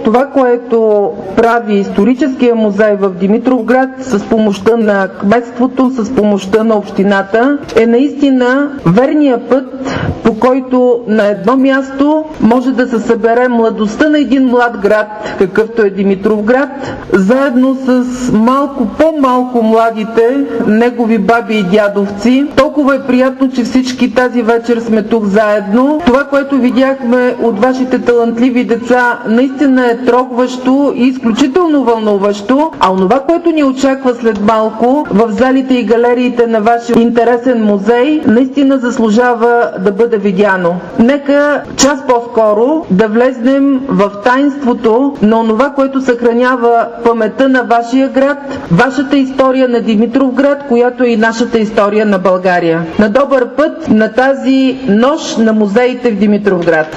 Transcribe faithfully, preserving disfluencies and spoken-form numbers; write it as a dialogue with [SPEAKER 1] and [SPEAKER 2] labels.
[SPEAKER 1] това, което прави историческия музей в Димитровград с помощта на кметството, с помощта на общината, е наистина верния път, по който на едно място може да се събере младостта на един млад град, какъвто е Димитровград, заедно с малко по-малко младите негови баби и дядовци. Толкова е приятно, че всички тази вечер сме тук заедно. Това, което видяхме от вашите талантливи деца, наистина е трогващо и изключително вълнуващо, а онова, което ни очаква след малко в залите и галериите на вашия интересен музей, наистина заслужава да бъде видяно. Нека час по-скоро да влезнем в таинството на онова, което съхранява паметта на вашия град, вашата история на Димитровград, която е и нашата история на България. На добър път на тази нощ на музеите в Димитровград!